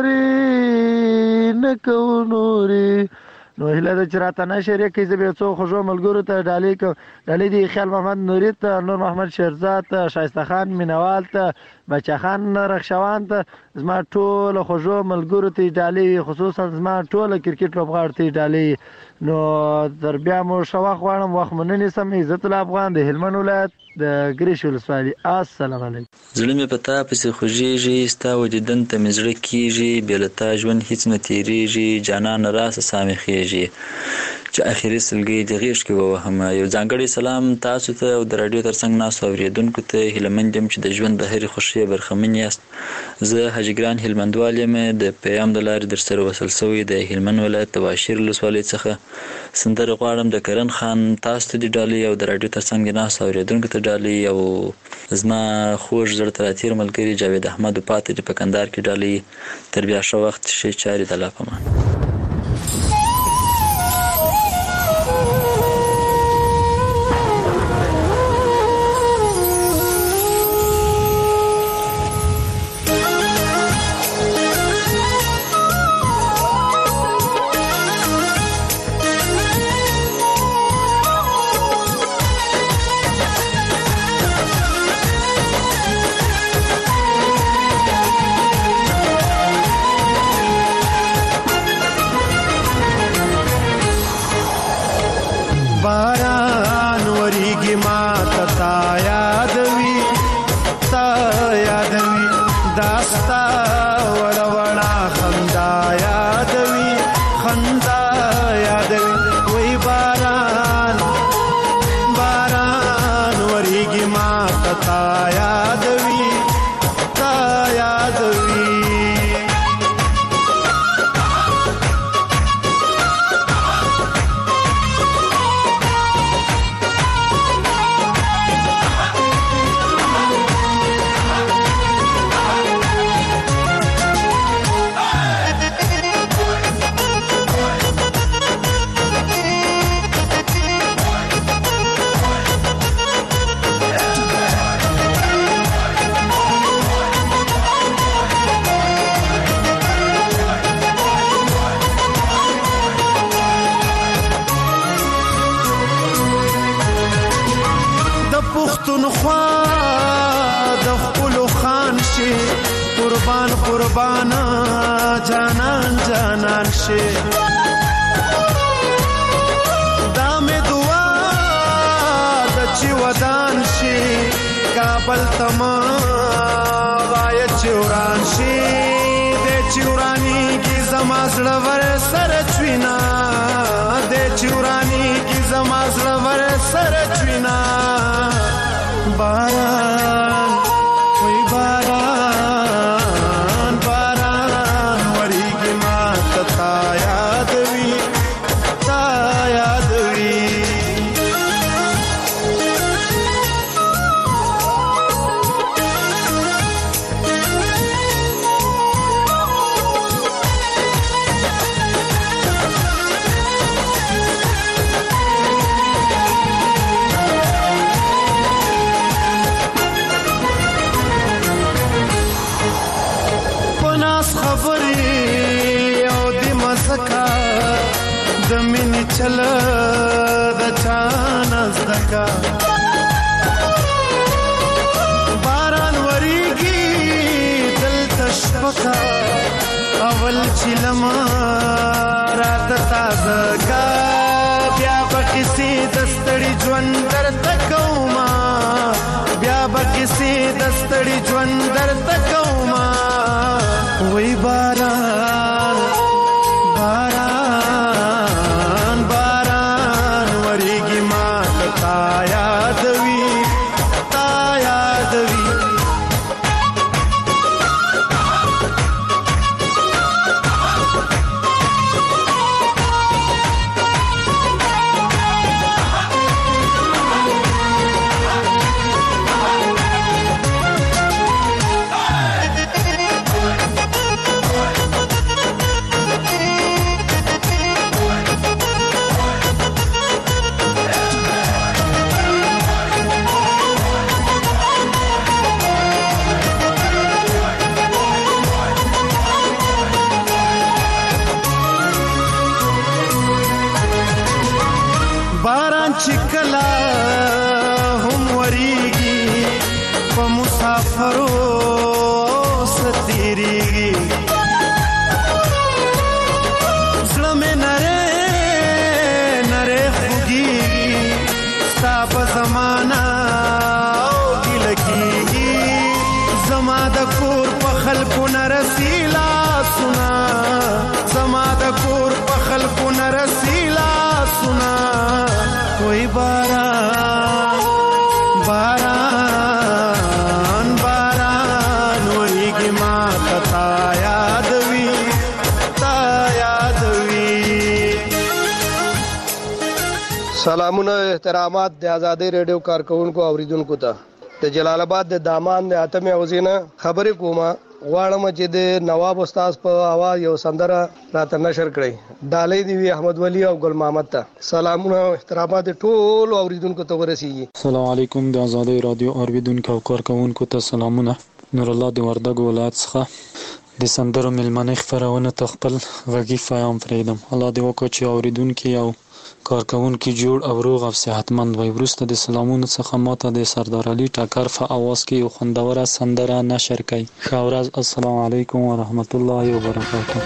نورې نه کوو نورې. نو هیله ده چې راته نه شریک کړئ. زه به یو څو خوږو ملګرو ته ډالۍ کوم. ډالۍ دي خیال محمد نوري ته، نور محمد شیرزاد ته، شایسته خان مینوال ته، بچه خان رخشوان ته، زما ټولو خوږو ملګرو ته ډالۍ، خصوصا زما ټوله کرکټ لوبغاړو ته ډالۍ. نو تر بیا مو ښه وخت غواړم، وخت مو نه نیسم. عزت الله افغان د هلمند ولایت د ګریش ولسوالۍ. السلام علیکم. زړه مې په تا پسې خوږېږي، ستا وجدن ته مې زړه کېږي، بې له تا ژوند هېڅ نه تېرېږي، جانانه راسه سا مې خېږي، چې اخري سلګۍ د غېږ کې ووهم. یو ځانګړی سلام تاسو ته او د راډیو تر څنګ ناستو اورېدونکو ته. هیلهمند یم چې د ژوند د هرې خوښۍ برخمن یاست. زه حاجي ګران هلمندوال یم، د پیغام د لارې در سره وصل شوی د هلمند ولایت د واشیر ولسوالۍ څخه. سندره غواړم د کرن خان، تاسو ته د ډالۍ او د راډیو تر څنګ ناستو اورېدونکو ته ډالۍ، او زما خوږ زړه ته راتېر ملګري جاوید احمد پاتې د په کندهار کې ډالۍ. تر بیا ښه وخت، ښې چارې، د الله په امان. قربان قربان جانان جانان شي دا مې دعا د چې ودان شي کابل تما وای چوران شي د چورانی کی زما زړه ور سره چوینا د چورانی کی زما زړه ور سره چوینا باران وای باران باران وریږي ما تا یاد وی تا یاد وی د مینې چل د چانه زدکا باران وریږي دلته شپکا اول چې لمه راته تازه کا بیا به کیسې د ستړي ژوند درته کومه بیا به کیسې د ستړي ژوند درته کومه وای باران باران باران وریږي ما تا یاد وی تا یاد وی چکلا هم وریږي په مسافرو ستیریږي زړه مې نره نره خوږیږي ستا په زمانه اوږې لګیږي زما د کور په خلکو نه رسي لاسونه زما د کور په خلکو نه رسي لاسونه وای باران باران باران وریږي ما تا یاد وی تا یاد وی سلامونه احترامات د آزادۍ ریډیو کارکونکو اوریدونکو ته د جلال آباد د دامان د اتمه اوزینه خبرې کومه غواړم چې د نواب استاد په आवाज یو سندره راته نشر کړئ ډالۍ دی وی احمد ولی او ګل محمد ته سلامونه احترامات ټول اوریدونکو ته ورسیږي السلام علیکم د آزادۍ رادیو اوریدونکو او کارکونکو ته سلامونه نور الله د وردګ ولایت څخه د سندرو ملمنې خبرونه تخپل غږی فهم فریدم الله دې وکړي چې اوریدونکو او کارکونکو جوړ او روغ او صحتمند وي ورسته د سلامونو څخه ماته د سردار علي ټکر په आवाज کې یو خوندوره سندره نشر کړي ښه ورځ السلام علیکم ورحمت الله وبرکاته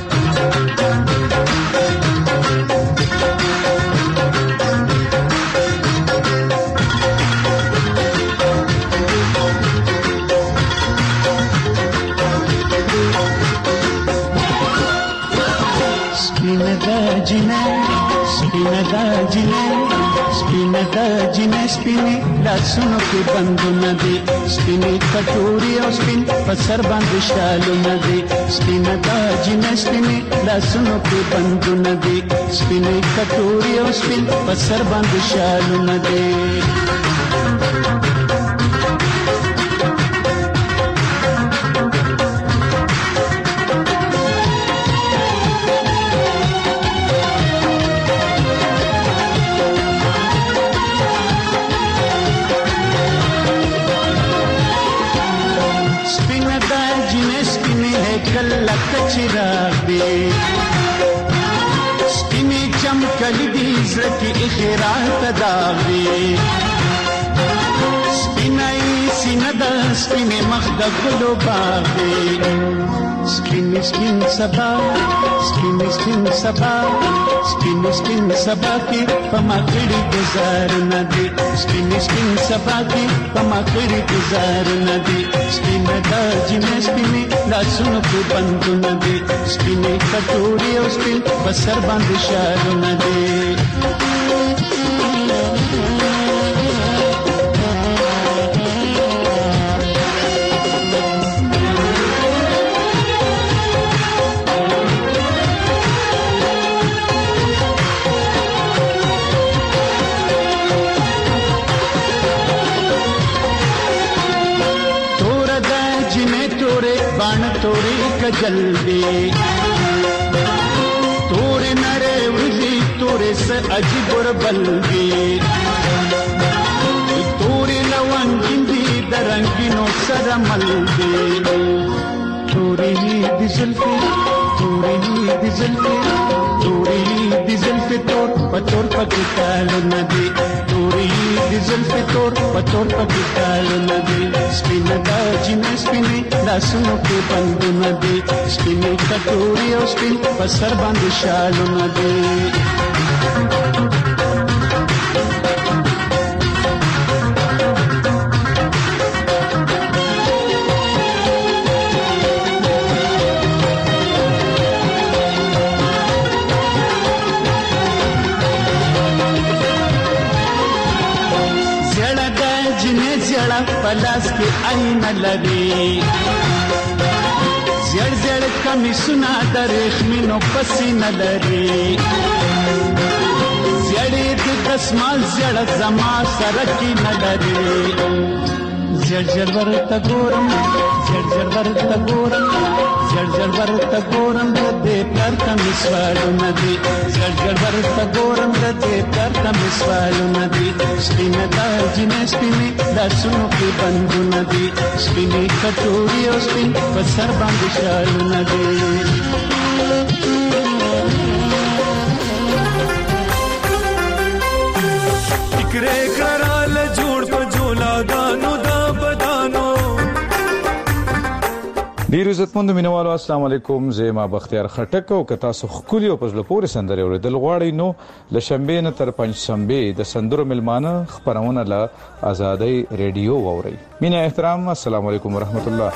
سپینه دا جنې سپینه دا جنې سپینې لاسونو کې بندونه دي سپینې کټوري او سپین په سر باندې شالونه دي سپینه دا جنې سپینې لاسونو کې بندونه دي سپینې کټوري او سپین په سر باندې شالونه دي سپینې چمکلي دي زړه کې اخرات داغ دي سپینې سینه د سپینې مخ د ګلو باغ دي سپین سپین سبا سپین سپین سبا سپین سپین سبا کې پما کړي گزار نه دي سپین سپین سبا کې پما کړي گزار نه دي سپین د جنې سپینې لاسونو په بندو نه دي سپینې کټوري او سپین بسر باندې شالو نه دي तोरे कजल दे तोरे नरे वजी तोरे से अजबर बल दे तोरे लवन जिंदी दरंगिनो सरमल दे तोरे ही दिजुल्फे तोरे ही दिजुल्फे तोरे ही दिजुल्फे तोर पतोर पकिताल नदी तोरे ही दिजुल्फे तोर पतोर पकिताल नदी स्पिन दा जिन स्पिने लासुनो के बंद नदी स्पिने कटोरी और स्पिन पसर बंद शाल नदी पलास के आईन लगे जड़ जड़ कमी सुना दरेखमीनो पसीना लगे जड़े दसमाल जड़ जमा सरकी न लगे जड़ जड़ वर तगोरम जड़ जड़ वर तगोरम जड़ जड़ वर तगोरम दे प्यार का मिसवालो नदी जड़ जड़ वर तगोरम दे प्यार का मिसवालो नदी स्पिन दा जिने स्पिने लासुनो के बंदू नदी स्पिने कटोरी और स्पिन पसर बांध शालो नदी इकरे कराल जोड़ को जोला दानो दा बदानो ډیر عزتمند مینوالو السلام علیکم زما بختیار خټک او کتا سو خولي او پزله پورې سندره اوریدل غواړي نو لشنبه نه تر پنځ شنبه د سندرو ملمانه خبرونه له آزادۍ ریډیو ووري مینه احترام السلام علیکم ورحمت الله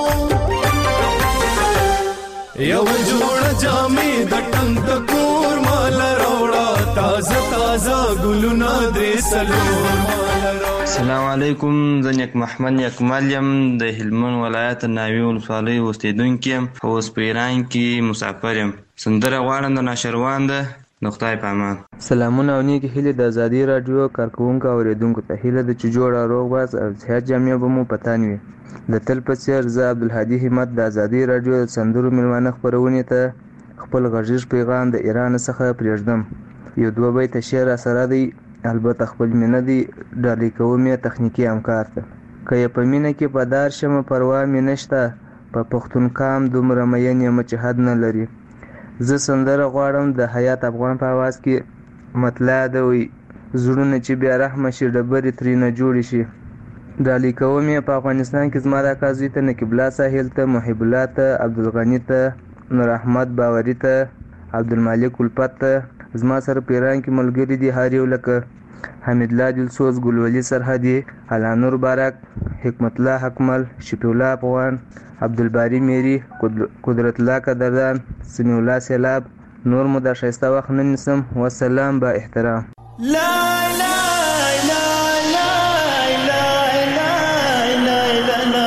یو جوړ جامې د ټنګ کور مال روړا تازه تازه ګلونه درې سلور السلام علیکم زه نیک محمد نیک مالیم د هلمند ولایت ناوې ولسوالۍ اوسیدونکی یم او اوس په ایران کې مسافر یم سندره غواړم د ناشروان ده نو خدای په امان سلامونه او نیکې هیلې د ازادي راډیو کارکوونکو او اورېدونکو ته هیله ده چې جوړه روغ باز او صحت جامع به مو په تن وي د تل په څېر زه عبدالهادي همت د ازادي راډیو د سندرو مېلمانه خپرونې ته خپل غږیز پیغام د ایران څخه پرېږدم یو دوه بیته شعر راسره دی البته خپل مینه دی ډالۍ کوم یې تخنیکي همکار ته که یې په مینه کې په دار شمه پروا مې نشته په پښتون کام دومره مین یم چې حد نه لري زه سندره غواړم د حیات افغان په اواز کې مطلع ده وي زړونه چې بیا رحمه شي ډبرې ترېنه جوړې شي ډالۍ کوم یې په افغانستان کې زما د اکا زوی ته نقیب الله ساحل ته محب الله ته عبدالغني ته نور احمد باوري ته عبدالمالک الفت ته زما سره په ایران کې ملګري دي هر یو لکه حمید الله دلسوز ګلولي سرحدي علانور بارک حکمت الله حکمل شفیع الله افغان عبدالباری میری قدرت الله قدردان سمیع الله سیلاب نور مو دا ښایسته وخت نه نیسم والسلام با احترام لا لا لا لا لا لا لا لا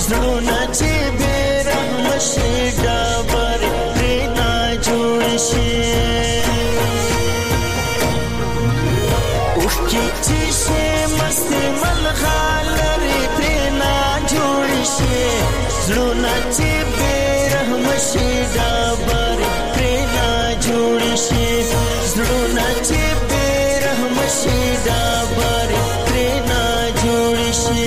زړونه چې بې رحمه شي ډبرې پرې نه جوړ شي اوښکې چې شي مستې ملغلرې پرې نه جوړ شي زړونه چې بې رحمه شي ډبرې پرې نه جوړ شي زړونه چې بې رحمه شي ډبرې پرې نه جوړ شي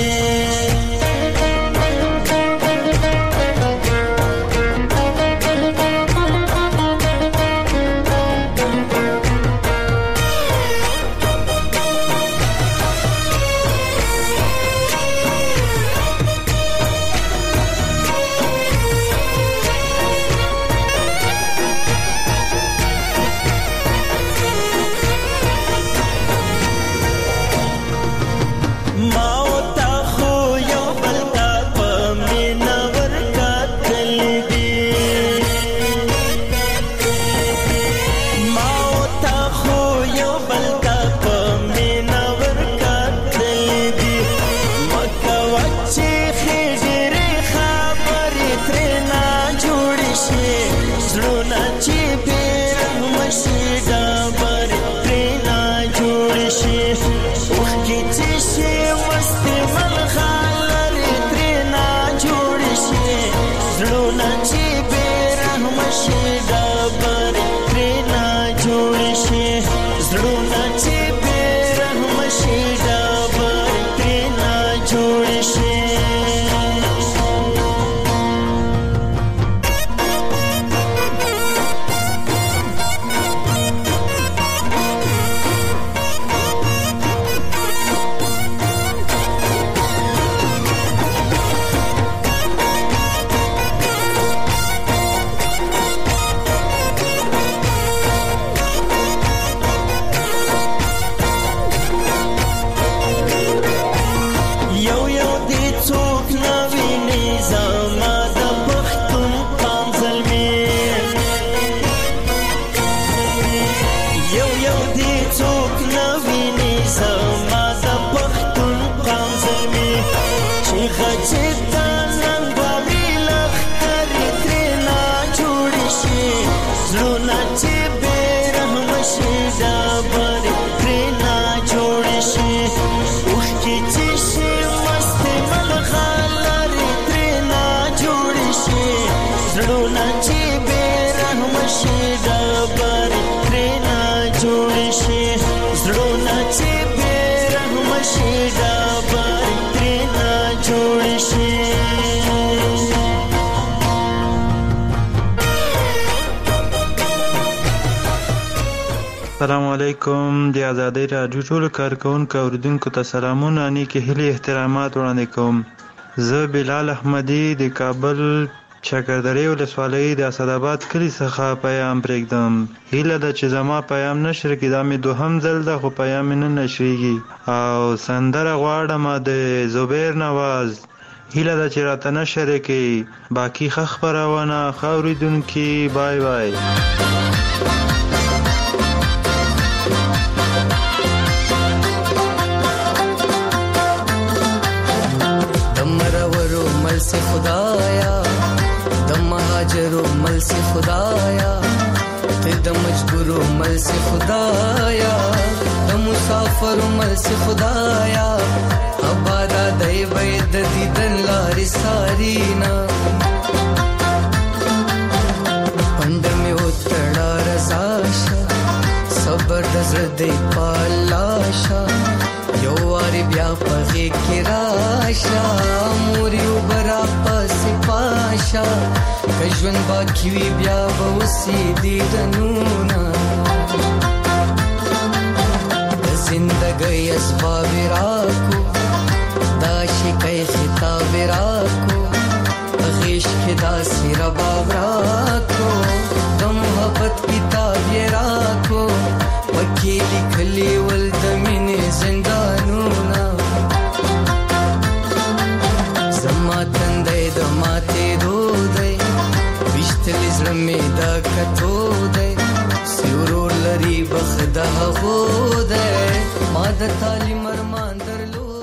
السلام علیکم د آزادۍ راډیو ټولو کارکوونکو اوریدونکو ته سلامونه نیکې هیلې احترامات وړاندې کوم. زه بلال احمدي د کابل چکردرې ولسوالۍ د اسداباد کلي څخه پیام پرېږدم. هیله ده چې زما پیام نشر کړي. دا مې دوهم ځل ده خو پیام مې نه نشریږي او سندره غواړم د زبیر نواز. هیله ده چې راته نشر یې کړي. باقي ښه خپرونه ښه اورېدونکي. بای بای. मल से खुदाया दम महाजरो मल से खुदाया ते दम मजबूरो मल से खुदाया दम मुसाफर मल से खुदाया अबादा दय बैद दीदन लारी सारीना पंड में उतड़ा रजाशा सबर दजरदे पालाशा यो वारी ब्या पगे की राशा मोरी उबरा पस पाशा कजवन बाकी ब्या बउसी दीदनूना जिंदगी असबाब राको दाशी कई खिताब राको अगीश के दासी रबाब राको दम मोहब्बत किताब ये राको वकीली खली वल्दमिने जिंदानूना जमा तंदे दमाते दो दे बिश्तली zrame da katode siuror lari bakhda khode ma da talim arman darlo